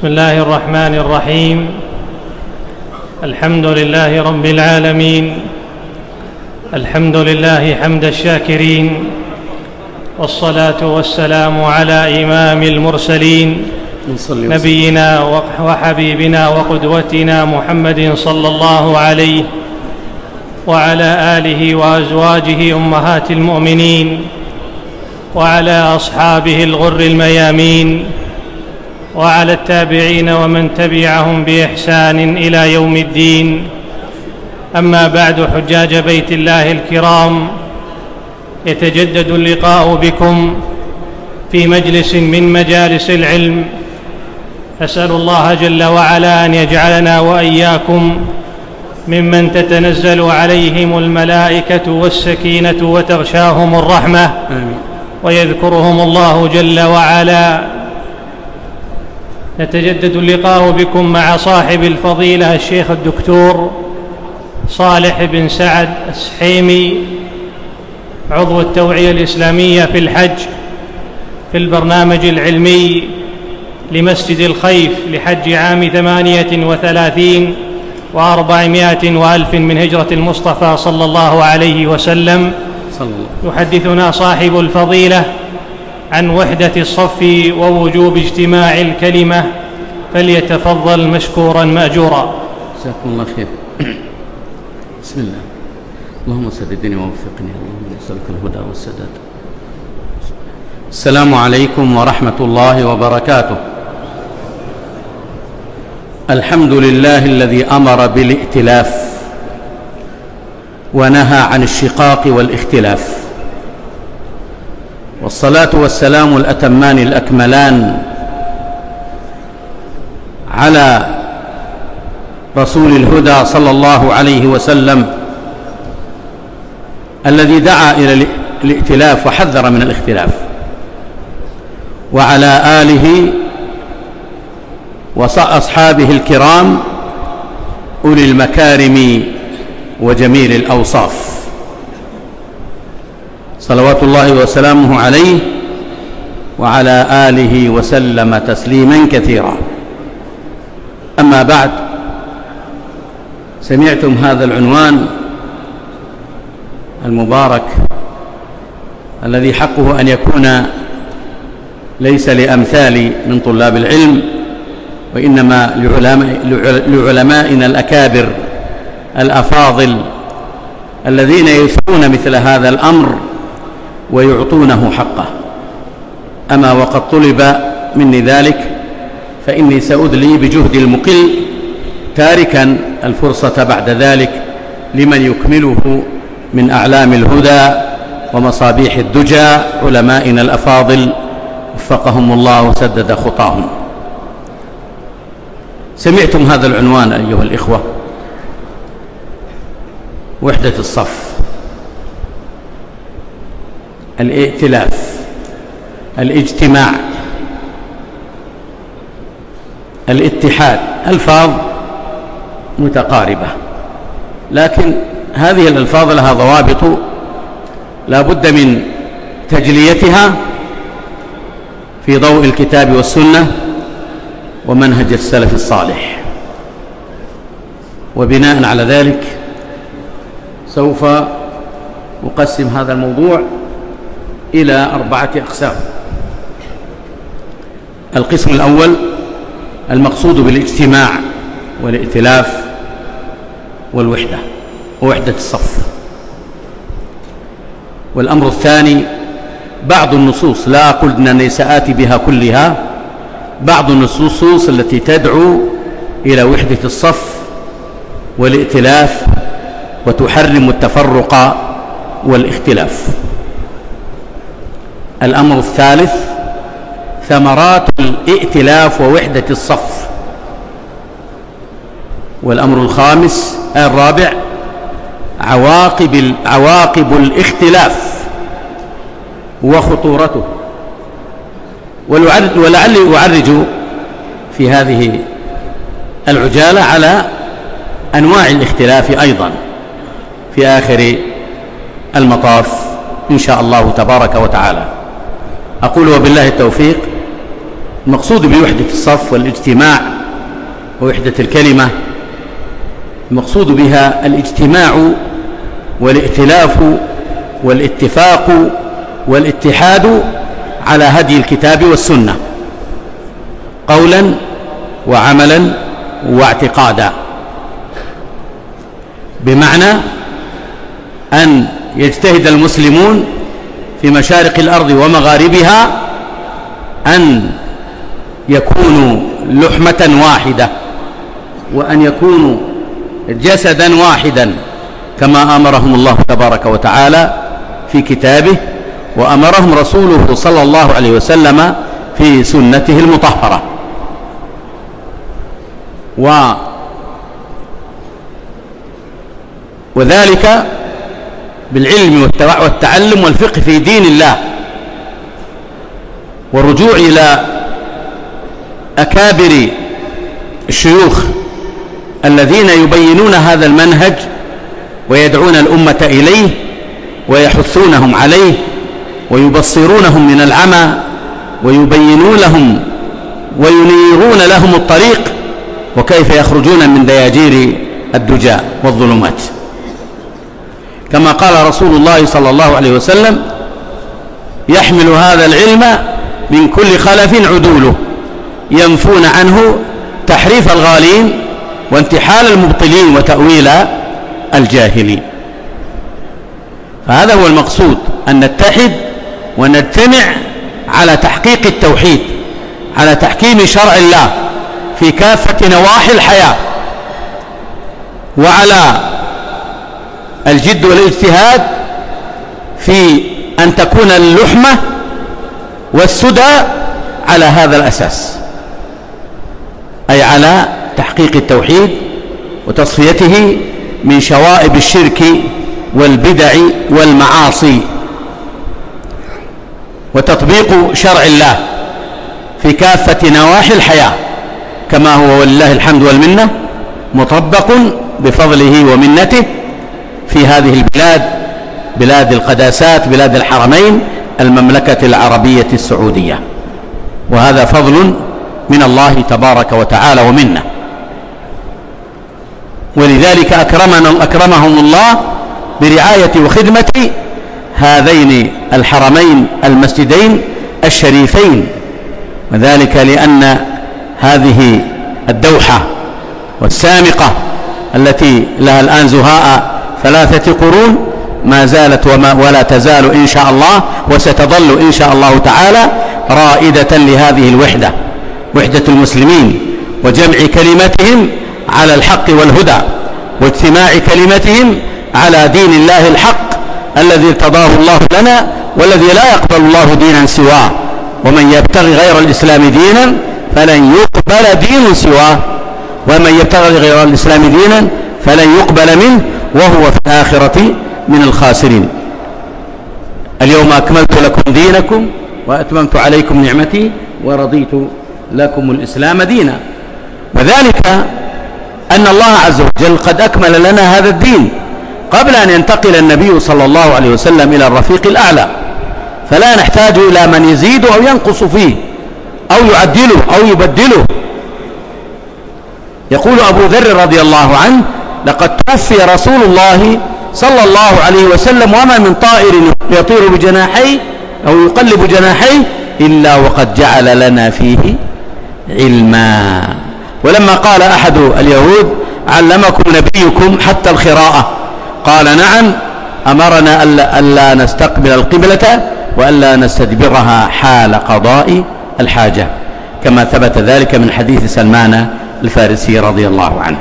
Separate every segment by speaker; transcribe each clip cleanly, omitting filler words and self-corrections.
Speaker 1: بسم الله الرحمن الرحيم. الحمد لله رب العالمين، الحمد لله حمد الشاكرين، والصلاة والسلام على إمام المرسلين نبينا وحبيبنا وقدوتنا محمد صلى الله عليه وعلى آله وأزواجه أمهات المؤمنين وعلى أصحابه الغر الميامين وعلى التابعين ومن تبعهم بإحسان إلى يوم الدين. أما بعد، حجاج بيت الله الكرام، يتجدد اللقاء بكم في مجلس من مجالس العلم. أسأل الله جل وعلا أن يجعلنا وإياكم ممن تتنزل عليهم الملائكة والسكينة وتغشاهم الرحمة، ويذكرهم الله جل وعلا. يتجدد اللقاء بكم مع صاحب الفضيلة الشيخ الدكتور صالح بن سعد السحيمي، عضو التوعية الإسلامية في الحج، في البرنامج العلمي لمسجد الخيف لحج عام 38 و400 وألف من هجرة المصطفى صلى الله عليه وسلم. يحدثنا صاحب الفضيلة عن وحدة الصف ووجوب اجتماع الكلمة، فليتفضل مشكورا مأجورا.
Speaker 2: جزاكم الله خير. بسم الله. اللهم سددني ووفقني، اللهم نسألك الهدى والسداد. السلام عليكم ورحمة الله وبركاته. الحمد لله الذي أمر بالائتلاف ونهى عن الشقاق والاختلاف، والصلاة والسلام الأتمان الأكملان على رسول الهدى صلى الله عليه وسلم، الذي دعا إلى الائتلاف وحذر من الاختلاف، وعلى آله وأصحابه الكرام أولي المكارم وجميل الأوصاف، صلوات الله وسلامه عليه وعلى آله وسلم تسليما كثيرا. أما بعد، سمعتم هذا العنوان المبارك الذي حقه أن يكون ليس لأمثال من طلاب العلم، وإنما لعلمائنا الأكابر الأفاضل الذين يثرون مثل هذا الأمر ويعطونه حقه. أما وقد طلب مني ذلك، فإني سأدلي بجهد المقل، تاركا الفرصة بعد ذلك لمن يكمله من أعلام الهدى ومصابيح الدجى، علمائنا الأفاضل وفقهم الله وسدد خطاهم. سمعتم هذا العنوان أيها الإخوة، وحدة الصف، الائتلاف، الاجتماع، الاتحاد، ألفاظ متقاربة، لكن هذه الألفاظ لها ضوابط لا بد من تجليتها في ضوء الكتاب والسنة ومنهج السلف الصالح. وبناء على ذلك سوف أقسم هذا الموضوع إلى 4 أقسام. القسم الأول المقصود بالاجتماع والائتلاف والوحدة ووحدة الصف. والأمر الثاني بعض النصوص، لا أقول أنني سآتي بها كلها، بعض النصوص التي تدعو إلى وحدة الصف والائتلاف وتحرم التفرق والاختلاف. الأمر الثالث ثمرات الائتلاف ووحدة الصف. والأمر الخامس الرابع عواقب الاختلاف وخطورته. ولعلي أعرج في هذه العجالة على أنواع الاختلاف أيضا في آخر المطاف إن شاء الله تبارك وتعالى. أقول وبالله التوفيق، المقصود بوحدة الصف والاجتماع ووحدة الكلمة، المقصود بها الاجتماع والائتلاف والاتفاق والاتحاد على هدي الكتاب والسنة قولا وعملا واعتقادا، بمعنى أن يجتهد المسلمون في مشارق الأرض ومغاربها أن يكونوا لحمة واحدة وأن يكونوا جسدا واحدا كما أمرهم الله تبارك وتعالى في كتابه وأمرهم رسوله صلى الله عليه وسلم في سنته المطهرة. وذلك بالعلم والتعلم والفقه في دين الله، والرجوع إلى أكابر الشيوخ الذين يبينون هذا المنهج ويدعون الأمة إليه ويحثونهم عليه ويبصرونهم من العمى ويبينون لهم وينيرون لهم الطريق وكيف يخرجون من دياجير الدجى والظلمات، كما قال رسول الله صلى الله عليه وسلم: يحمل هذا العلم من كل خلف عدوله ينفون عنه تحريف الغالين وانتحال المبطلين وتأويل الجاهلين. فهذا هو المقصود، أن نتحد ونجتمع على تحقيق التوحيد، على تحكيم شرع الله في كافة نواحي الحياة، وعلى الجد والاجتهاد في أن تكون اللحمة والسدى على هذا الأساس، أي على تحقيق التوحيد وتصفيته من شوائب الشرك والبدع والمعاصي، وتطبيق شرع الله في كافة نواحي الحياة كما هو ولله الحمد والمنة مطبق بفضله ومنته في هذه البلاد، بلاد القداسات، بلاد الحرمين، المملكة العربية السعودية، وهذا فضل من الله تبارك وتعالى ومنه. ولذلك أكرمهم الله برعاية وخدمة هذين الحرمين المسجدين الشريفين، وذلك لأن هذه الدوحة والسامقة التي لها الآن زهاء 3 قرون ما زالت ولا تزال إن شاء الله، وستظل إن شاء الله تعالى رائدة لهذه الوحدة، وحدة المسلمين وجمع كلمتهم على الحق والهدى، واجتماع كلمتهم على دين الله الحق الذي ارتضاه الله لنا والذي لا يقبل الله دينا سواه، ومن يبتغي غير الإسلام دينا فلن يقبل دين سواه، ومن يبتغي غير الإسلام دينا فلن يقبل منه وهو في الآخرة من الخاسرين. اليوم أكملت لكم دينكم وأتممت عليكم نعمتي ورضيت لكم الإسلام دينا. وذلك أن الله عز وجل قد أكمل لنا هذا الدين قبل أن ينتقل النبي صلى الله عليه وسلم إلى الرفيق الأعلى، فلا نحتاج إلى من يزيد أو ينقص فيه أو يعدله أو يبدله. يقول أبو ذر رضي الله عنه: لقد توفي رسول الله صلى الله عليه وسلم وما من طائر يطير بجناحيه أو يقلب جناحيه إلا وقد جعل لنا فيه علما. ولما قال أحد اليهود: علمكم نبيكم حتى الخراءة؟ قال: نعم، أمرنا ألا نستقبل القبلة وألا نستدبرها حال قضاء الحاجة، كما ثبت ذلك من حديث سلمان الفارسي رضي الله عنه.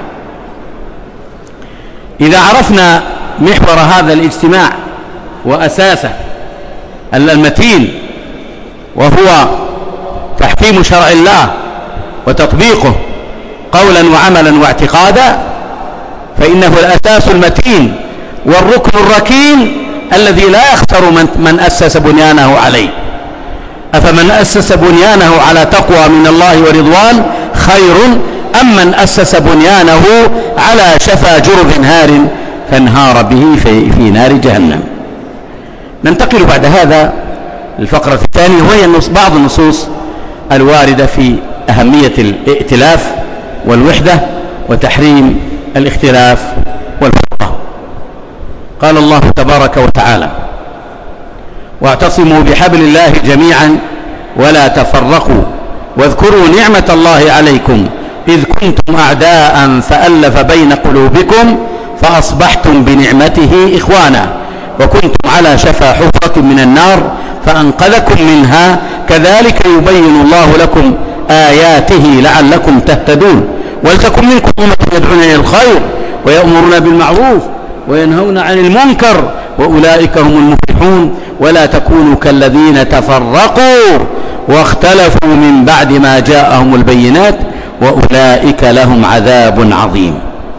Speaker 2: إذا عرفنا محور هذا الاجتماع وأساسه المتين وهو تحكيم شرع الله وتطبيقه قولا وعملا واعتقادا، فإنه الأساس المتين والركن الركين الذي لا يخسر من أسس بنيانه عليه. أفمن أسس بنيانه على تقوى من الله ورضوان خير أم من أسس بنيانه على شفا جرف هار فانهار به في نار جهنم. ننتقل بعد هذا الفقرة الثانية، وهي بعض النصوص الواردة في أهمية الائتلاف والوحدة وتحريم الاختلاف والفرقة. قال الله تبارك وتعالى: واعتصموا بحبل الله جميعا ولا تفرقوا واذكروا نعمة الله عليكم إذ كنتم أعداء فألف بين قلوبكم فأصبحتم بنعمته إخوانا وكنتم على شفا حفرة من النار فأنقذكم منها كذلك يبين الله لكم آياته لعلكم تهتدون ولتكن منكم أمة يدعون إلى الخير ويأمرون بالمعروف وينهون عن المنكر وأولئك هم المفلحون ولا تكونوا كالذين تفرقوا واختلفوا من بعد ما جاءهم البينات وأولئك لهم عذاب عظيم.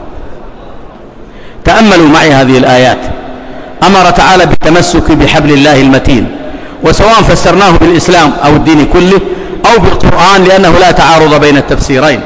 Speaker 2: تأملوا معي هذه الآيات. أمر تعالى بالتمسك بحبل الله المتين، وسواء فسرناه بالإسلام أو الدين كله أو بالقرآن لأنه لا تعارض بين التفسيرين.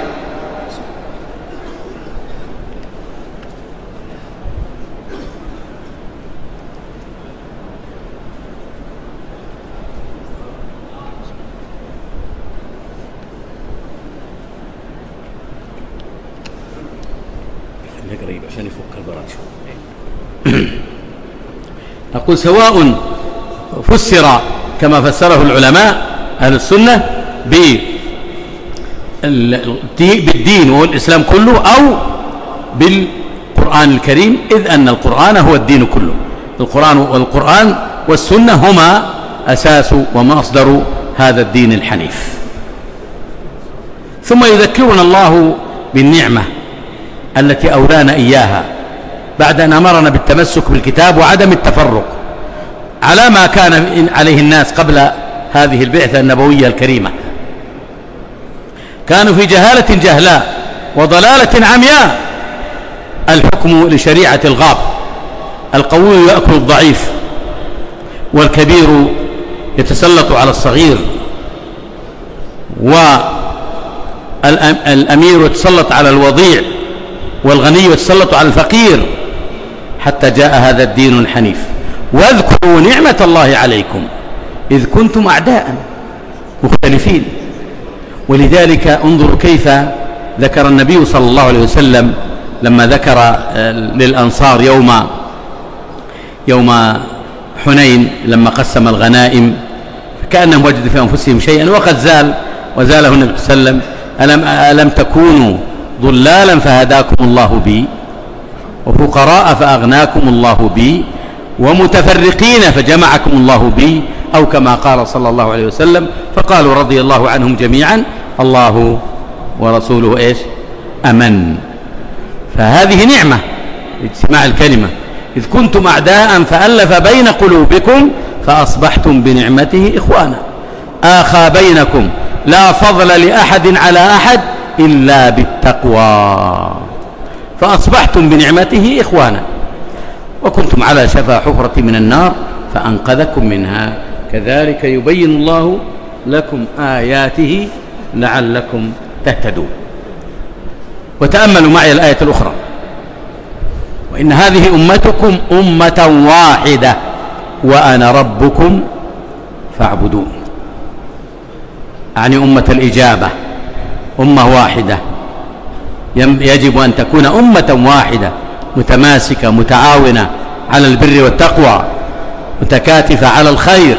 Speaker 2: قريب عشان يفك البراد شوي. أقول سواء فسر كما فسره العلماء أهل السنة بالدين والإسلام كله أو بالقرآن الكريم، إذ أن القرآن هو الدين كله. القرآن والسنة هما أساس ومصدر هذا الدين الحنيف. ثم يذكرنا الله بالنعمة التي أولانا إياها بعد أن أمرنا بالتمسك بالكتاب وعدم التفرق على ما كان عليه الناس قبل هذه البعثة النبوية الكريمة. كانوا في جهالة جهلاء وضلالة عمياء. الحكم لشريعة الغاب، القوي يأكل الضعيف والكبير يتسلط على الصغير والأمير يتسلط على الوضيع والغني يتسلط على الفقير حتى جاء هذا الدين الحنيف. واذكروا نعمة الله عليكم إذ كنتم أعداء مختلفين. ولذلك انظروا كيف ذكر النبي صلى الله عليه وسلم لما ذكر للأنصار يوم حنين لما قسم الغنائم كأنهم وجدوا في أنفسهم شيئا وقد وزاله النبي صلى الله عليه وسلم: ألم تكونوا ضلالا فهداكم الله بي وفقراء فأغناكم الله بي ومتفرقين فجمعكم الله بي، أو كما قال صلى الله عليه وسلم. فقالوا رضي الله عنهم جميعا: الله ورسوله إيش أمن. فهذه نعمة اجتماع الكلمة. إذ كنتم أعداء فألف بين قلوبكم فأصبحتم بنعمته إخوانا. آخى بينكم لا فضل لأحد على أحد إلا بالتقوى فأصبحتم بنعمته إخوانا وكنتم على شفا حفرة من النار فأنقذكم منها كذلك يبين الله لكم آياته لعلكم تهتدون. وتأملوا معي الآية الأخرى: وإن هذه أمتكم أمة واحدة وأنا ربكم فاعبدون. يعني أمة الإجابة، أمة واحدة، يجب أن تكون أمة واحدة متماسكة متعاونة على البر والتقوى متكاتفة على الخير.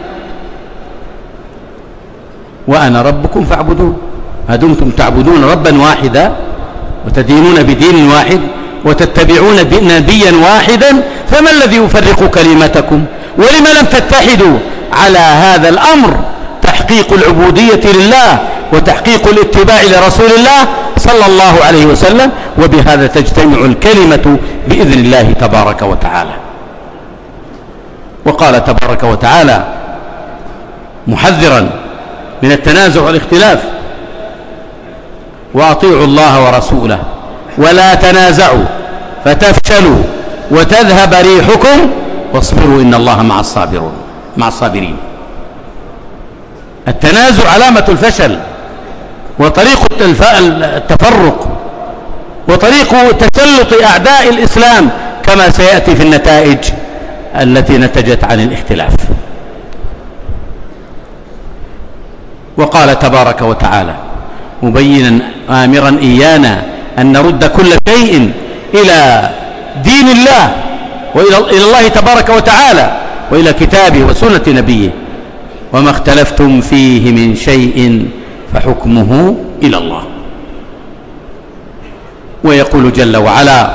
Speaker 2: وأنا ربكم فاعبدون. ما دمتم تعبدون ربا واحدا وتدينون بدين واحد وتتبعون نبيا واحدا فما الذي يفرق كلمتكم؟ ولم لم تتحدوا على هذا الأمر؟ تحقيق العبودية لله وتحقيق الاتباع لرسول الله صلى الله عليه وسلم، وبهذا تجتمع الكلمة بإذن الله تبارك وتعالى. وقال تبارك وتعالى محذرا من التنازع والاختلاف: وأطيعوا الله ورسوله ولا تنازعوا فتفشلوا وتذهب ريحكم واصبروا إن الله مع الصابرين. التنازع علامة الفشل وطريق التفرق وطريق تسلط أعداء الإسلام كما سيأتي في النتائج التي نتجت عن الاختلاف. وقال تبارك وتعالى مبينا آمرا إيانا أن نرد كل شيء إلى دين الله وإلى الله تبارك وتعالى وإلى كتابه وسنة نبيه، وما اختلفتم فيه من شيء فحكمه إلى الله. ويقول جل وعلا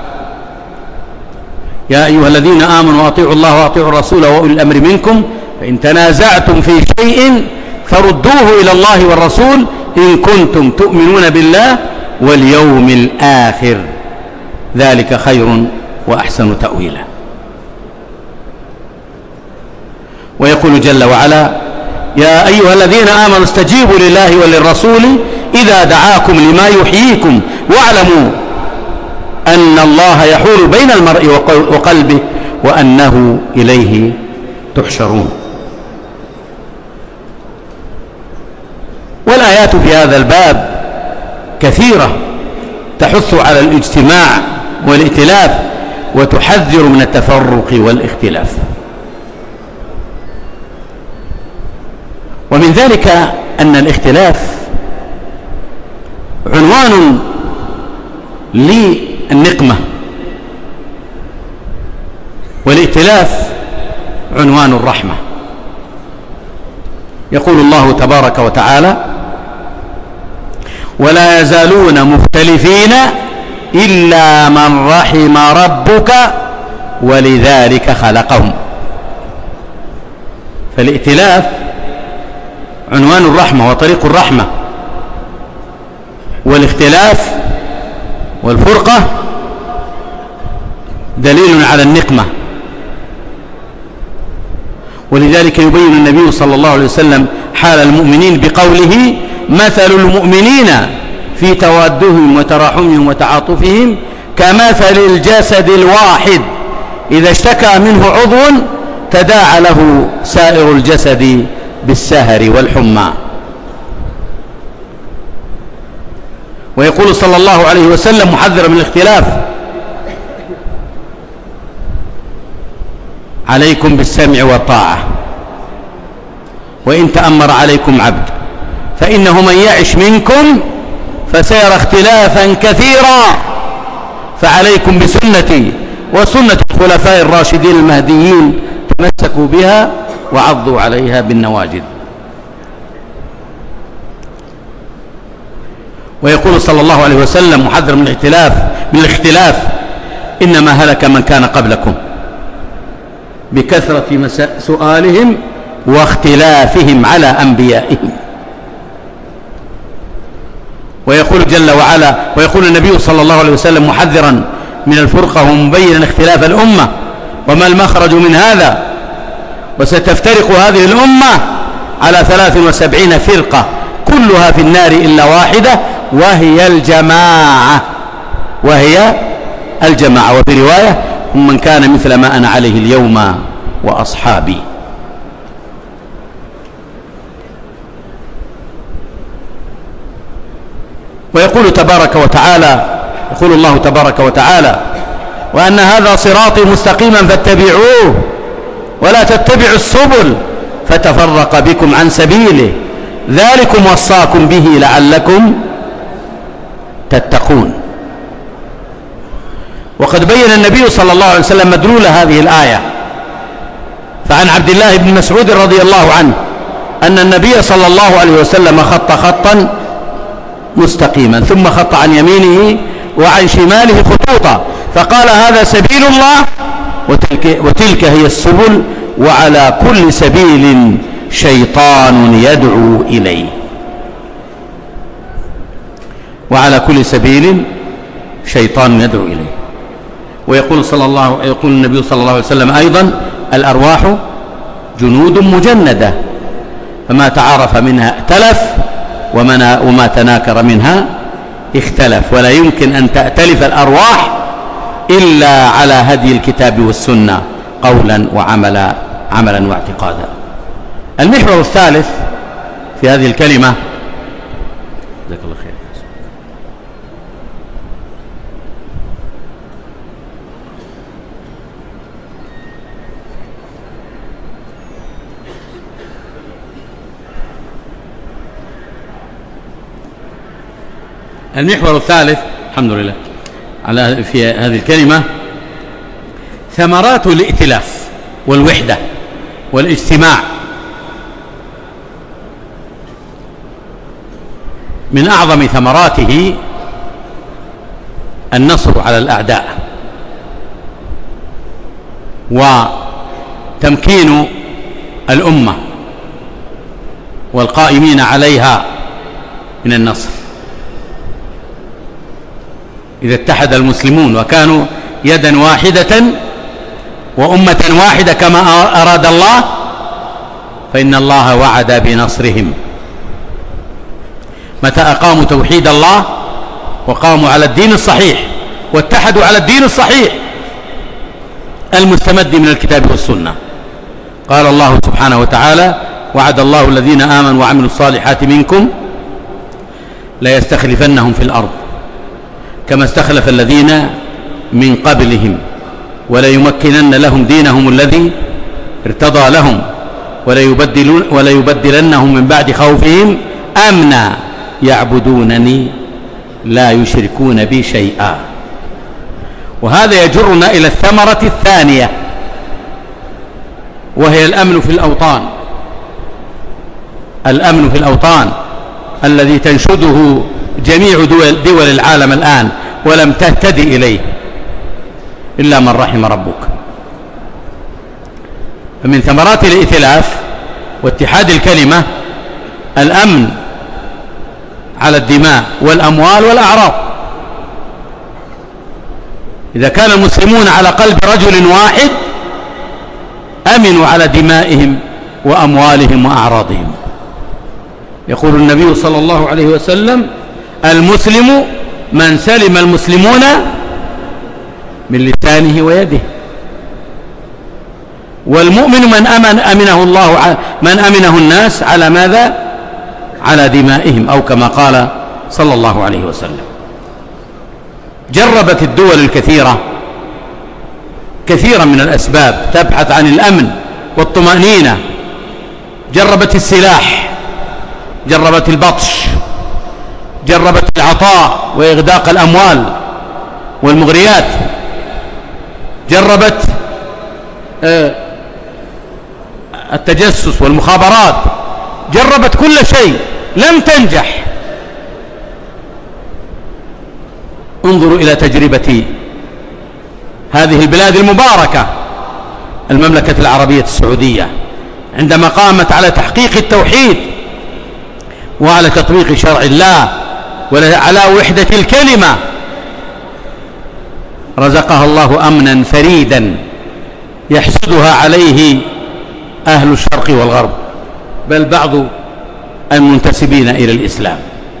Speaker 2: يا أيها الذين آمنوا أطيعوا الله وأطيعوا الرسول وأولي الأمر منكم فإن تنازعتم في شيء فردوه إلى الله والرسول إن كنتم تؤمنون بالله واليوم الآخر ذلك خير وأحسن تأويلا. ويقول جل وعلا يا أيها الذين آمنوا استجيبوا لله وللرسول إذا دعاكم لما يحييكم واعلموا أن الله يحول بين المرء وقلبه وأنه إليه تحشرون. والآيات في هذا الباب كثيرة تحث على الاجتماع والائتلاف وتحذر من التفرق والاختلاف. ومن ذلك أن الاختلاف عنوان للنقمة، والائتلاف عنوان الرحمة. يقول الله تبارك وتعالى ولا يزالون مختلفين إلا من رحم ربك ولذلك خلقهم. فالائتلاف عنوان الرحمة وطريق الرحمة، والاختلاف والفرقة دليل على النقمة. ولذلك يبين النبي صلى الله عليه وسلم حال المؤمنين بقوله مثل المؤمنين في توادهم وتراحمهم وتعاطفهم كمثل الجسد الواحد إذا اشتكى منه عضو تداعى له سائر الجسد بالسهر والحمى. ويقول صلى الله عليه وسلم محذرا من الاختلاف عليكم بالسمع والطاعة وإن تأمر عليكم عبد فإنه من يعش منكم فسيرى اختلافا كثيرا فعليكم بسنتي وسنة الخلفاء الراشدين المهديين تمسكوا بها وعضوا عليها بالنواجذ. ويقول صلى الله عليه وسلم محذر من الاختلاف إنما هلك من كان قبلكم بكثرة سؤالهم واختلافهم على أنبيائهم. ويقول جل وعلا ويقول النبي صلى الله عليه وسلم محذرا من الفرقة ومبينا اختلاف الأمة وما المخرج من هذا وستفترق هذه الأمة على 73 فرقة كلها في النار إلا واحدة وهي الجماعة وفي رواية هم من كان مثل ما أنا عليه اليوم وأصحابي. ويقول الله تبارك وتعالى وأن هذا صراطي مستقيما فاتبعوه ولا تتبعوا السبل فتفرق بكم عن سبيله ذلكم وصاكم به لعلكم تتقون. وقد بين النبي صلى الله عليه وسلم مدلول هذه الآية، فعن عبد الله بن مسعود رضي الله عنه أن النبي صلى الله عليه وسلم خط خطا مستقيما ثم خط عن يمينه وعن شماله خطوطا فقال هذا سبيل الله وتلك هي السبل وعلى كل سبيل شيطان يدعو إليه. وعلى كل سبيل شيطان يدعو إليه. ويقول النبي صلى الله عليه وسلم أيضا الأرواح جنود مجندة فما تعارف منها ائتلف وما تناكر منها اختلف ولا يمكن أن تأتلف الأرواح إلا على هدي الكتاب والسنة قولا وعملا واعتقادا. المحور الثالث في هذه الكلمة جزاك الله خير المحور الثالث الحمد لله في هذه الكلمة ثمرات الائتلاف والوحدة والاجتماع. من أعظم ثمراته النصر على الأعداء وتمكين الأمة والقائمين عليها من النصر. إذا اتحد المسلمون وكانوا يدا واحدة وأمة واحدة كما أراد الله فإن الله وعد بنصرهم. متى أقاموا توحيد الله وقاموا على الدين الصحيح واتحدوا على الدين الصحيح المستمد من الكتاب والسنة. قال الله سبحانه وتعالى: وعد الله الذين آمنوا وعملوا الصالحات منكم ليستخلفنهم في الأرض كما استخلف الذين من قبلهم وليمكنن لهم دينهم الذي ارتضى لهم وليبدلنهم من بعد خوفهم أمنا يعبدونني لا يشركون بي شيئا. وهذا يجرنا إلى الثمرة الثانية وهي الأمن في الأوطان. الأمن في الأوطان الذي تنشده جميع دول العالم الآن ولم تهتدي إليه إلا من رحم ربك. فمن ثمرات الائتلاف واتحاد الكلمة الأمن على الدماء والأموال والأعراض. إذا كان المسلمون على قلب رجل واحد أمنوا على دمائهم وأموالهم وأعراضهم. يقول النبي صلى الله عليه وسلم: المسلم من سلم المسلمون من لسانه ويده، والمؤمن من أمنه الناس على ماذا؟ على دمائهم، أو كما قال صلى الله عليه وسلم. جربت الدول الكثيرة كثيرا من الأسباب تبحث عن الأمن والطمأنينة. جربت السلاح، جربت البطش، جربت العطاء وإغداق الأموال والمغريات، جربت التجسس والمخابرات، جربت كل شيء لم تنجح. انظروا إلى تجربة هذه البلاد المباركة المملكة العربية السعودية عندما قامت على تحقيق التوحيد وعلى تطبيق شرع الله وعلى وحدة الكلمة. رزقها الله أمنا فريدا يحسدها عليه أهل الشرق والغرب، بل بعض المنتسبين إلى الإسلام.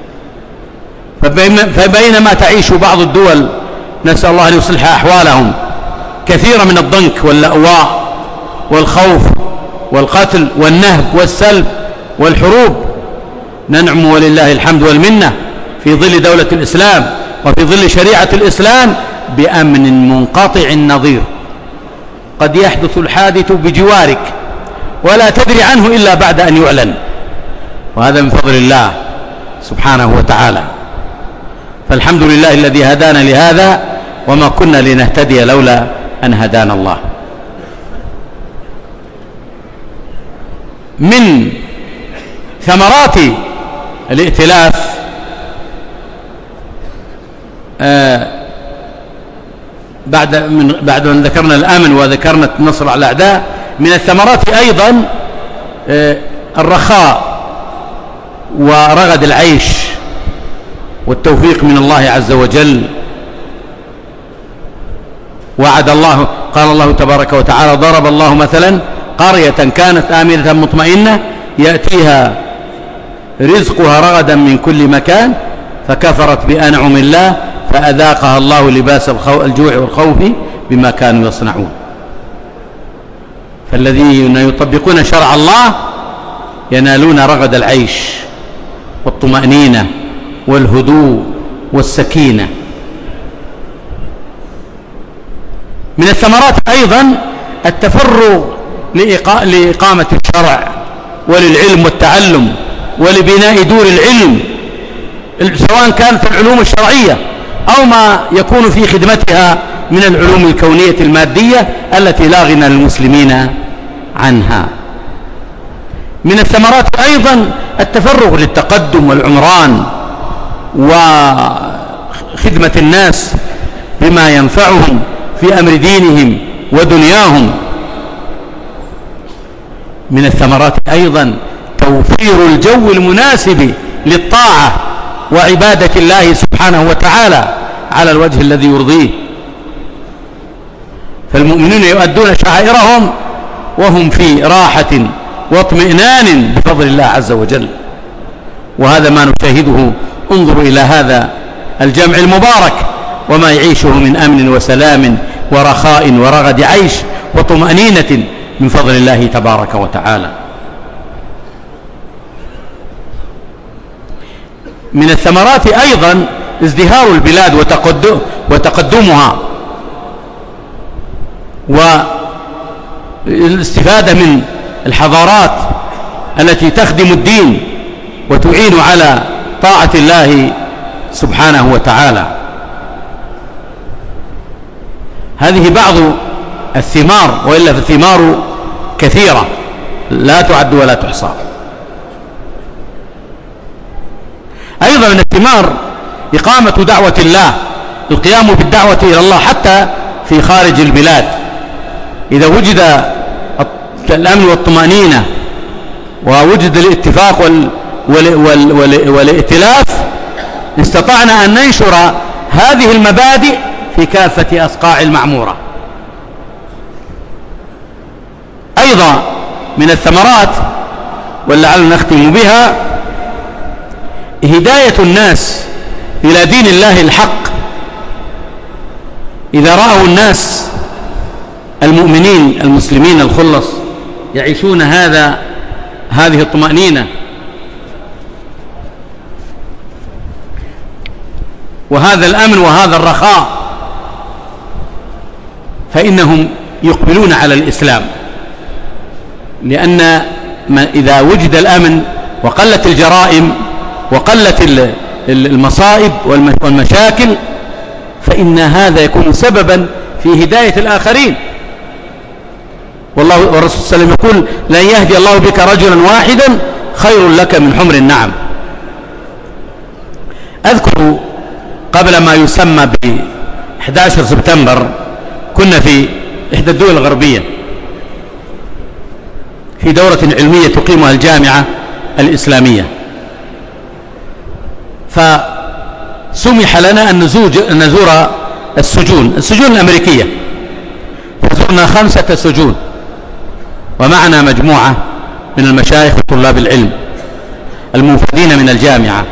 Speaker 2: فبينما تعيش بعض الدول، نسأل الله أن يصلح أحوالهم، كثيرا من الضنك واللأواء والخوف والقتل والنهب والسلب والحروب، ننعم ولله الحمد والمنة في ظل دولة الإسلام وفي ظل شريعة الإسلام بأمن منقطع النظير. قد يحدث الحادث بجوارك ولا تدري عنه إلا بعد أن يعلن، وهذا من فضل الله سبحانه وتعالى. فالحمد لله الذي هدانا لهذا وما كنا لنهتدي لولا أن هدانا الله. من ثمرات الائتلاف بعد أن ذكرنا الأمن وذكرنا النصر على الأعداء، من الثمرات أيضا الرخاء ورغد العيش والتوفيق من الله عز وجل. وعد الله، قال الله تبارك وتعالى: ضرب الله مثلا قرية كانت آمنة مطمئنة يأتيها رزقها رغدا من كل مكان فكفرت بأنعم الله فأذاقها الله لباس الجوع والخوف بما كانوا يصنعون. فالذين يطبقون شرع الله ينالون رغد العيش والطمأنينة والهدوء والسكينة. من الثمرات أيضا التفرغ لإقامة الشرع وللعلم والتعلم ولبناء دور العلم سواء كان في العلوم الشرعية أو ما يكون في خدمتها من العلوم الكونية المادية التي لا غنى للمسلمين عنها. من الثمرات أيضا التفرغ للتقدم والعمران وخدمة الناس بما ينفعهم في أمر دينهم ودنياهم. من الثمرات أيضا توفير الجو المناسب للطاعة وعبادة الله سبحانه وتعالى على الوجه الذي يرضيه، فالمؤمنون يؤدون شعائرهم وهم في راحة واطمئنان بفضل الله عز وجل، وهذا ما نشاهده. انظروا إلى هذا الجمع المبارك وما يعيشه من أمن وسلام ورخاء ورغد عيش وطمأنينة من فضل الله تبارك وتعالى. من الثمرات أيضا ازدهار البلاد وتقدمها والاستفادة من الحضارات التي تخدم الدين وتعين على طاعة الله سبحانه وتعالى. هذه بعض الثمار، وإلا فالثمار كثيرة لا تعد ولا تحصى. أيضا من الثمار إقامة دعوة الله، القيام بالدعوة إلى الله حتى في خارج البلاد. إذا وجد الأمن والطمأنينة ووجد الاتفاق والائتلاف استطعنا أن ننشر هذه المبادئ في كافة أصقاع المعمورة. أيضا من الثمرات ولعلنا نختم بها هداية الناس إلى دين الله الحق. إذا رأوا الناس المؤمنين المسلمين الخلص يعيشون هذه الطمأنينة وهذا الأمن وهذا الرخاء فإنهم يقبلون على الإسلام، لأن إذا وجد الأمن وقلت الجرائم وقلت المصائب والمشاكل فإن هذا يكون سببا في هداية الآخرين. والرسول صلى الله عليه وسلم يقول: لن يهدي الله بك رجلا واحدا خير لك من حمر النعم. أذكر قبل ما يسمى ب 11 سبتمبر كنا في إحدى الدول الغربية في دورة علمية تقيمها الجامعة الإسلامية، فسمح لنا أن نزور السجون الأمريكية، فزرنا 5 سجون ومعنا مجموعة من المشايخ وطلاب العلم الموفدين من الجامعة،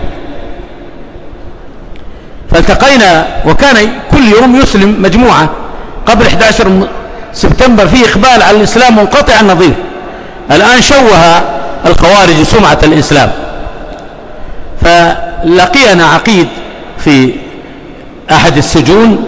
Speaker 2: فالتقينا وكان كل يوم يسلم مجموعة. قبل 11 سبتمبر في إقبال على الإسلام منقطع النظير، الآن شوه الخوارج سمعة الإسلام. فلقينا عقيد في أحد السجون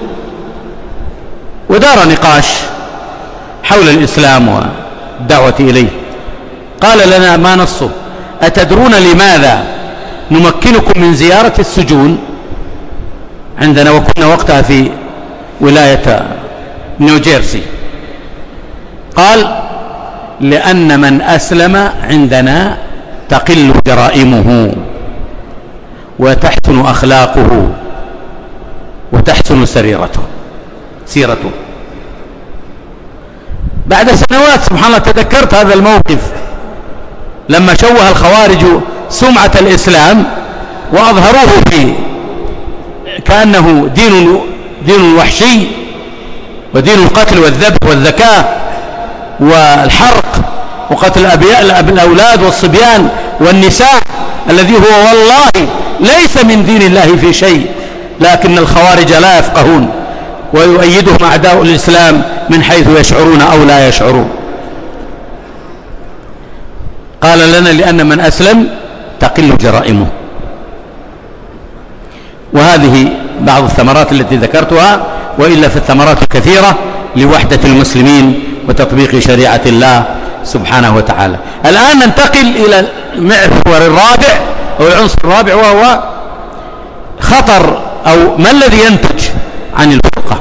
Speaker 2: ودار نقاش حول الإسلام والدعوة إليه. قال لنا ما نصه: أتدرون لماذا نمكنكم من زيارة السجون عندنا؟ وكنا وقتها في ولاية نيوجيرسي. قال: لأن من أسلم عندنا تقل جرائمه وتحسن أخلاقه وتحسن سيرته. بعد سنوات سبحان الله تذكرت هذا الموقف لما شوه الخوارج سمعة الإسلام وأظهروه في كأنه دين وحشي ودين القتل والذبح والذكاء والحرق وقتل الأولاد والصبيان والنساء، الذي هو والله ليس من دين الله في شيء، لكن الخوارج لا يفقهون ويؤيدهم أعداء الإسلام من حيث يشعرون أو لا يشعرون. قال لنا: لأن من أسلم تقل جرائمه. وهذه بعض الثمرات التي ذكرتها، وإلا في الثمرات كثيرة لوحدة المسلمين وتطبيق شريعة الله سبحانه وتعالى. الآن ننتقل إلى المحور الرابع أو العنصر الرابع، وهو خطر أو ما الذي ينتج عن الفرقة؟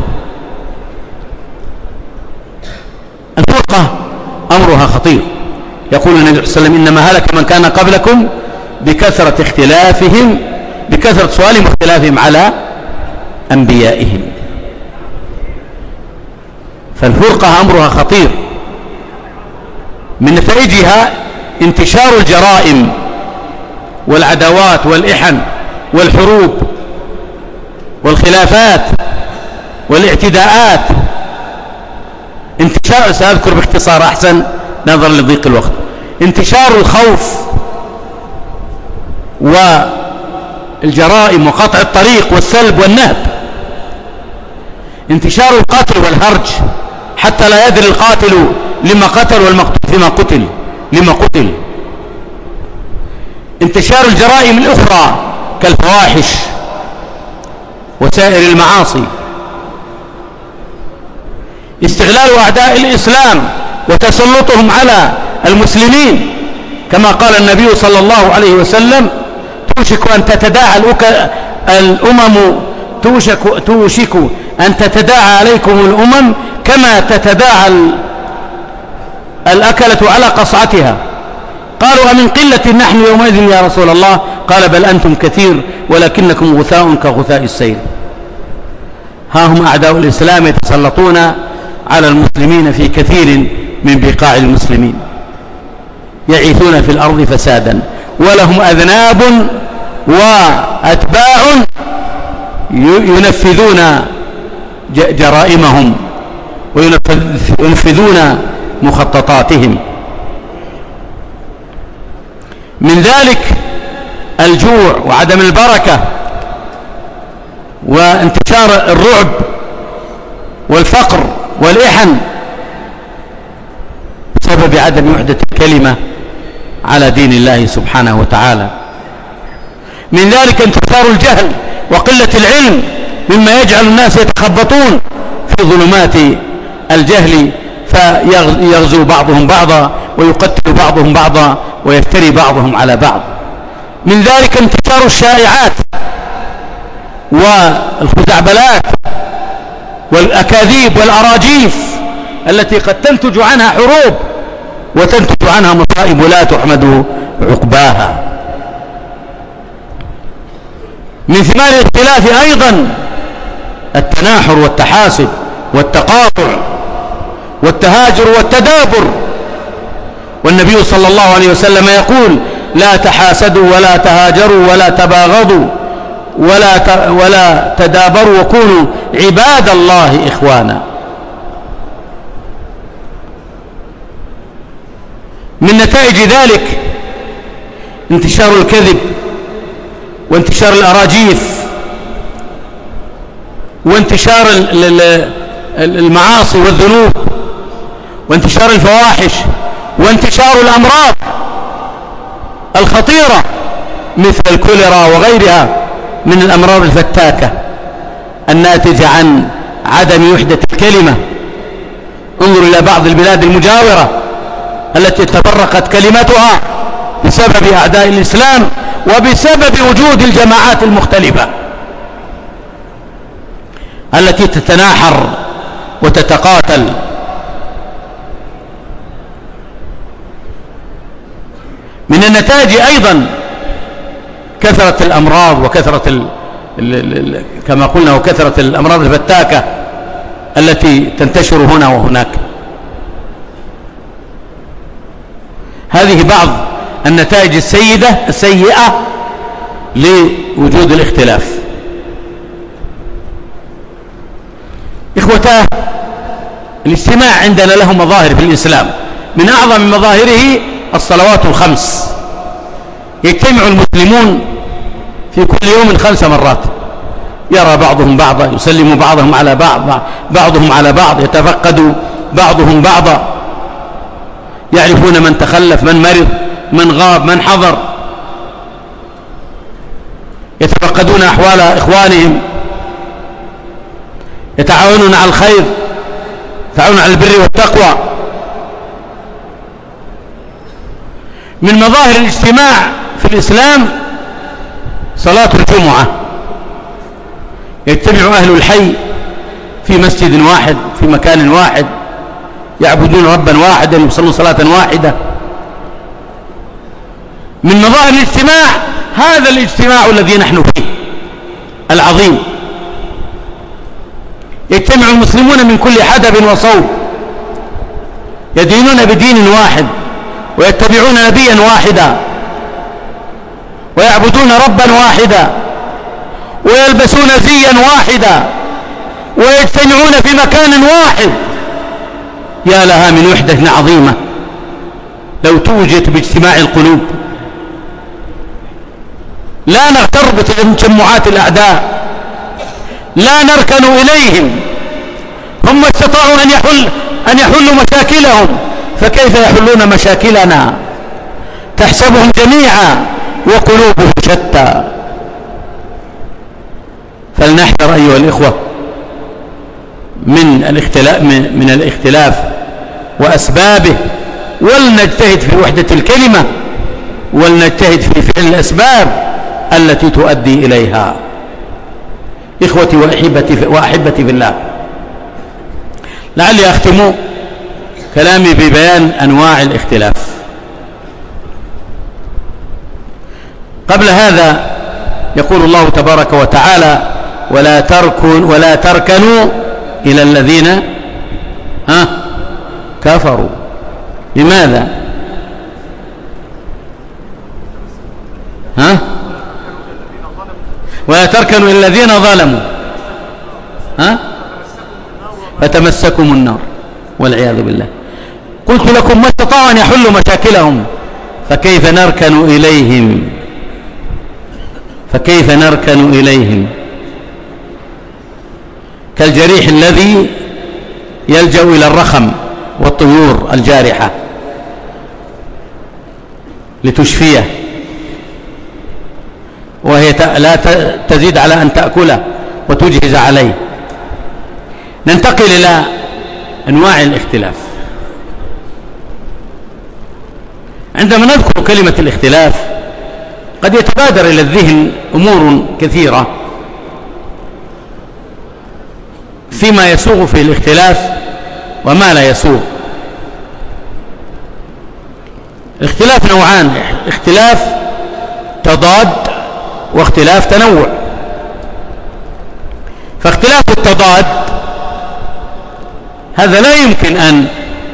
Speaker 2: الفرقة أمرها خطير. يقول النبي صلى الله عليه وسلم: إنما هلك من كان قبلكم بكثرة اختلافهم، بكثرة سؤالهم واختلافهم على أنبيائهم. فالفرقة أمرها خطير. من نتائجها انتشار الجرائم والعداوات والإحن والحروب والخلافات والاعتداءات. انتشار، سأذكر باختصار أحسن نظرا لضيق الوقت. انتشار الخوف والجرائم وقطع الطريق والسلب والنهب. انتشار القتل والهرج حتى لا يدري القاتل لما قتل والمقتول فيما قتل لما قتل. انتشار الجرائم الأخرى كالفواحش وسائر المعاصي. استغلال أعداء الإسلام وتسلطهم على المسلمين، كما قال النبي صلى الله عليه وسلم: توشك أن تتداعى الأمم توشك أن تتداعى عليكم الأمم كما تتداعى الأكلة على قصعتها. قالوا: أمن قلة نحن يومئذ يا رسول الله؟ قال: بل أنتم كثير ولكنكم غثاء كغثاء السيل. ها هم أعداء الإسلام يتسلطون على المسلمين في كثير من بقاع المسلمين، يعيثون في الأرض فسادا، ولهم أذناب وأتباع ينفذون جرائمهم وينفذون مخططاتهم. من ذلك الجوع وعدم البركة وانتشار الرعب والفقر والإحن بسبب عدم وحدة الكلمة على دين الله سبحانه وتعالى. من ذلك انتشار الجهل وقلة العلم مما يجعل الناس يتخبطون في ظلمات الجهل، فيغزو بعضهم بعضا ويقتل بعضهم بعضا ويفتري بعضهم على بعض. من ذلك انتشار الشائعات والخزعبلات والأكاذيب والأراجيف التي قد تنتج عنها حروب وتنتج عنها مصائب لا تحمد عقباها. من ثمار الاختلاف أيضا التناحر والتحاسد والتقاطع والتهاجر والتدابر. والنبي صلى الله عليه وسلم يقول: لا تحاسدوا ولا تهاجروا ولا تباغضوا ولا تدابروا وكونوا عباد الله إخوانا. من نتائج ذلك انتشار الكذب وانتشار الأراجيف وانتشار المعاصي والذنوب وانتشار الفواحش وانتشار الأمراض الخطيرة مثل الكوليرا وغيرها من الأمراض الفتاكة الناتجة عن عدم وحدة الكلمة. انظر إلى بعض البلاد المجاورة التي تفرقت كلمتها بسبب أعداء الإسلام وبسبب وجود الجماعات المختلفة التي تتناحر وتتقاتل. من النتائج أيضا كثرة الأمراض وكثرة كما قلنا وكثرة الأمراض الفتاكة التي تنتشر هنا وهناك. هذه بعض النتائج السيئة لوجود الاختلاف. إخوتاه، الاجتماع عندنا له مظاهر في الإسلام، من أعظم مظاهره الصلوات الخمس. يجتمع المسلمون في كل يوم 5 مرات، يرى بعضهم بعضا، يسلم بعضهم على بعضهم على بعض، يتفقد بعضهم بعضا، يعرفون من تخلف، من مرض، من غاب، من حضر، يتفقدون أحوال إخوانهم، يتعاونون على الخير، يتعاونون على البر والتقوى. من مظاهر الاجتماع في الإسلام صلاة الجمعة يجتمع أهل الحي في مسجد واحد في مكان واحد، يعبدون ربا واحدا، يصلون صلاة واحدة. من مظاهر الاجتماع هذا الاجتماع الذي نحن فيه العظيم، يجتمع المسلمون من كل حدب وصوب، يدينون بدين واحد، ويتبعون نبيا واحدا، ويعبدون ربا واحدا، ويلبسون زيا واحدا، ويجتمعون في مكان واحد. يا لها من وحدة عظيمة لو توجد باجتماع القلوب. لا نغتر بتجمعات الأعداء، لا نركن إليهم. هم استطاعوا أن يحلوا مشاكلهم، فكيف يحلون مشاكلنا؟ تحسبهم جميعا وقلوبهم شتى. فلنحذر أيها الإخوة من الاختلاف وأسبابه، ولنجتهد في وحدة الكلمة، ولنجتهد في فعل الأسباب التي تؤدي إليها. إخوتي وأحبتي في الله، لعلي أختم كلامي ببيان أنواع الاختلاف. قبل هذا يقول الله تبارك وتعالى: ولا تركنوا إلى الذين كفروا. لماذا؟ ولا تركنوا إلى الذين ظلموا فتمسكم النار والعياذ بالله. قلت لكم ما استطاعوا أن يحلوا مشاكلهم، فكيف نركن إليهم؟ فكيف نركن إليهم؟ كالجريح الذي يلجأ إلى الرخم والطيور الجارحة لتشفيه، وهي لا تزيد على أن تأكله وتجهز عليه. ننتقل إلى أنواع الاختلاف. عندما نذكر كلمة الاختلاف قد يتبادر إلى الذهن أمور كثيرة فيما يسوغ في الاختلاف وما لا يسوغ. الاختلاف نوعان: اختلاف تضاد واختلاف تنوع. فاختلاف التضاد هذا لا يمكن أن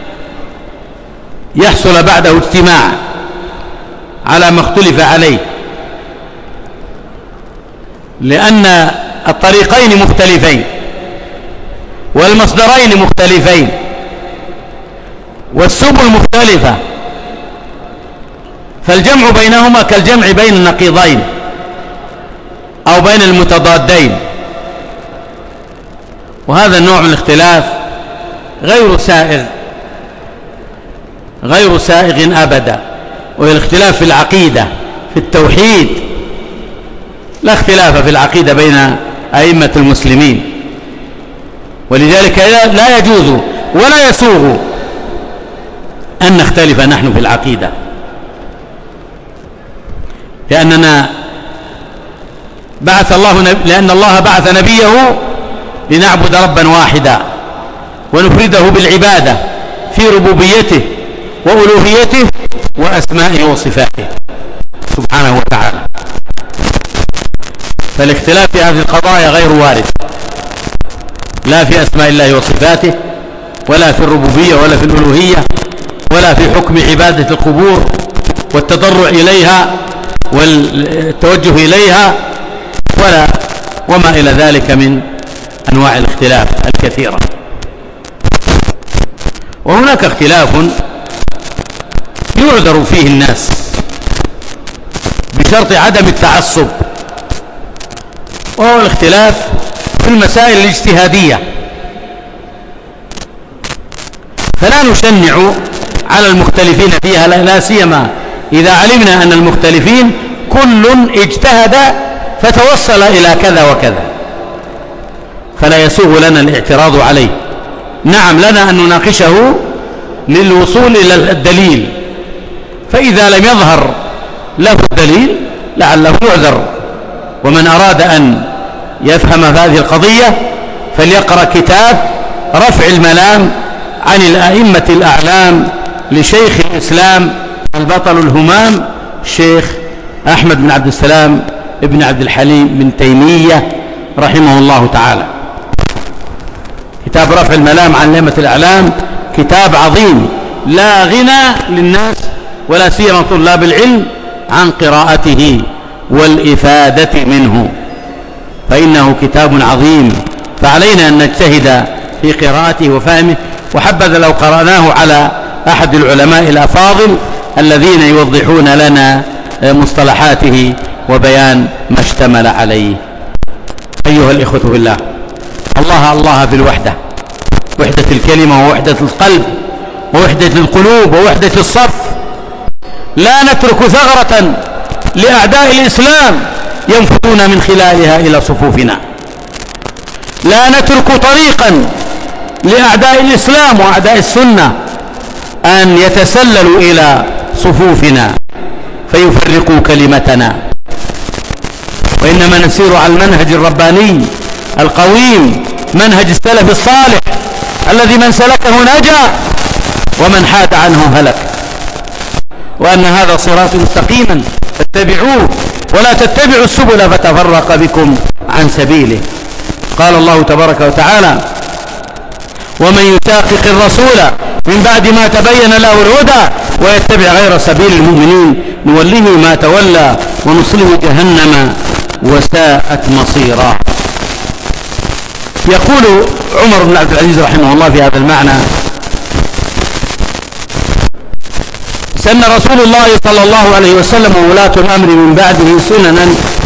Speaker 2: يحصل بعده اجتماع على ما اختلف عليه، لأن الطريقين مختلفين والمصدرين مختلفين والسبل مختلفة، فالجمع بينهما كالجمع بين النقيضين أو بين المتضادين. وهذا النوع من الاختلاف غير سائغ أبدا. والاختلاف في العقيدة في التوحيد، لا اختلاف في العقيدة بين أئمة المسلمين، ولذلك لا يجوز ولا يسوغ أن نختلف نحن في العقيدة، لأن الله بعث نبيه لنعبد ربا واحدا ونفرده بالعبادة في ربوبيته وألوهيته وأسمائه وصفاته سبحانه وتعالى. فالاختلاف في هذه القضايا غير وارد، لا في أسماء الله وصفاته، ولا في الربوبية، ولا في الألوهية، ولا في حكم عبادة القبور والتضرع إليها والتوجه إليها، وما إلى ذلك من أنواع الاختلاف الكثيرة. وهناك اختلاف يعذر فيه الناس بشرط عدم التعصب، وهو الاختلاف في المسائل الاجتهادية. فلا نشنع على المختلفين فيها، لا سيما إذا علمنا أن المختلفين كل اجتهد فتوصل إلى كذا وكذا، فلا يسوغ لنا الاعتراض عليه. نعم، لنا أن نناقشه للوصول إلى الدليل، فإذا لم يظهر له الدليل لعله يعذر. ومن أراد أن يفهم هذه القضية فليقرأ كتاب رفع الملام عن الأئمة الأعلام لشيخ الإسلام البطل الهمام الشيخ أحمد بن عبد السلام ابن عبد الحليم بن تيمية رحمه الله تعالى. كتاب رفع الملام عن الأئمة الأعلام كتاب عظيم لا غنى للناس ولا سيما طلاب العلم عن قراءته والإفادة منه، فإنه كتاب عظيم، فعلينا أن نجتهد في قراءته وفهمه، وحبذا لو قرأناه على أحد العلماء الأفاضل الذين يوضحون لنا مصطلحاته وبيان ما اشتمل عليه. أيها الإخوة بالله، الله في الوحدة، وحدة الكلمة ووحدة القلب ووحدة القلوب ووحدة الصف. لا نترك ثغرة لأعداء الإسلام ينفذون من خلالها إلى صفوفنا، لا نترك طريقا لأعداء الإسلام وأعداء السنة أن يتسللوا إلى صفوفنا فيفرقوا كلمتنا، وإنما نسير على المنهج الرباني القويم، منهج السلف الصالح الذي من سلكه نجا ومن حاد عنه هلك، وأن هذا صراط مستقيما فاتبعوه ولا تتبعوا السبل فتفرق بكم عن سبيله. قال الله تبارك وتعالى: ومن يشاقق الرسول من بعد ما تبين له الهدى ويتبع غير سبيل المؤمنين نوله ما تولى ونصله جهنم وساءت مصيرا. يقول عمر بن عبد العزيز رحمه الله في هذا المعنى: سن رسول الله صلى الله عليه وسلم وولاة الأمر من بعده سننا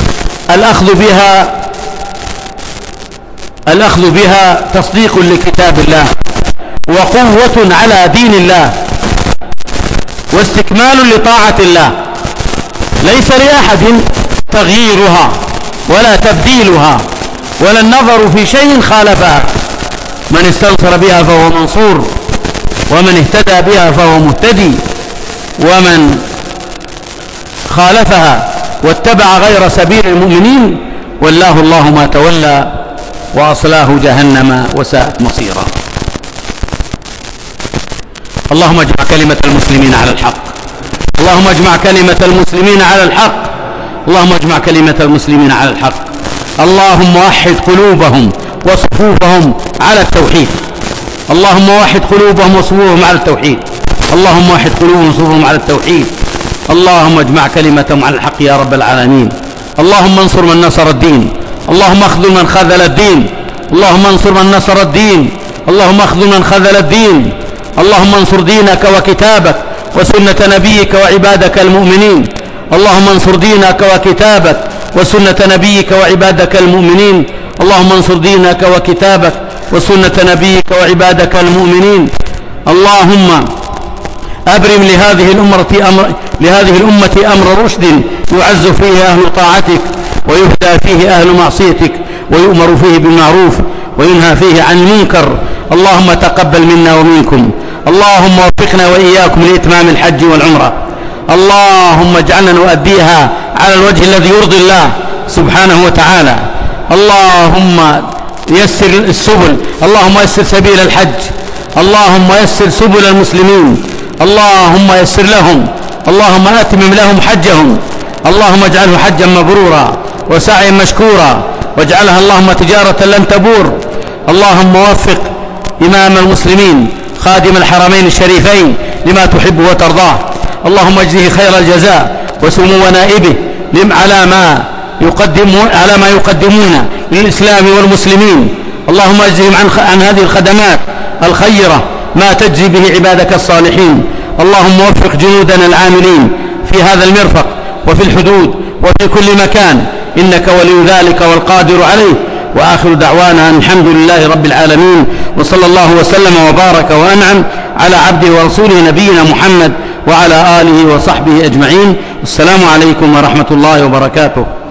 Speaker 2: الأخذ بها تصديق لكتاب الله وقوة على دين الله واستكمال لطاعة الله، ليس لأحد تغييرها ولا تبديلها ولا النظر في شيء خالفها. من استنصر بها فهو منصور، ومن اهتدى بها فهو مهتدي، ومن خالفها واتبع غير سبيل المؤمنين والله الله ما تولى وأصلاه جهنم وساءت مصيرا. اللهم اجمع كلمة المسلمين على الحق، اللهم اجمع كلمة المسلمين على الحق، اللهم اجمع كلمة المسلمين على الحق. اللهم وحد قلوبهم وصفوفهم على التوحيد، اللهم وحد قلوبهم وصفوفهم على التوحيد، اللهم وحد قلوبهم وصفوفهم على التوحيد. اللهم اجمع كلمتهم على الحق يا رب العالمين. اللهم انصر من نصر الدين، اللهم اخذل من خذل الدين، اللهم انصر من نصر الدين، اللهم اخذل من خذل الدين. اللهم انصر دينك وكتابك وسنة نبيك وعبادك المؤمنين، اللهم انصر دينك وكتابك وسنة نبيك وعبادك المؤمنين، اللهم انصر دينك وكتابك وسنة نبيك وعبادك المؤمنين. اللهم أبرم لهذه الأمة أمر رشد يعز فيه أهل طاعتك ويهدى فيه أهل معصيتك ويؤمر فيه بالمعروف وينهى فيه عن المنكر. اللهم تقبل منا ومنكم، اللهم وفقنا وإياكم لإتمام الحج والعمرة، اللهم اجعلنا نؤديها على الوجه الذي يرضي الله سبحانه وتعالى. اللهم يسر السبل، اللهم يسر سبيل الحج، اللهم يسر سبل المسلمين، اللهم يسر لهم، اللهم أتمم لهم حجهم، اللهم اجعله حجا مبرورا وسعيا مشكورا، واجعلها اللهم تجارة لن تبور. اللهم وفق إمام المسلمين خادم الحرمين الشريفين لما تحب وترضاه، اللهم اجزه خير الجزاء وسمو نائبه على ما يقدمون للإسلام والمسلمين. اللهم اجزهم عن هذه الخدمات الخيرة ما تجزي به عبادك الصالحين. اللهم وفق جنودنا العاملين في هذا المرفق وفي الحدود وفي كل مكان، إنك ولي ذلك والقادر عليه. وآخر دعوانا الحمد لله رب العالمين، وصلى الله وسلم وبارك وأنعم على عبده ورسوله نبينا محمد وعلى آله وصحبه أجمعين. السلام عليكم ورحمة الله وبركاته.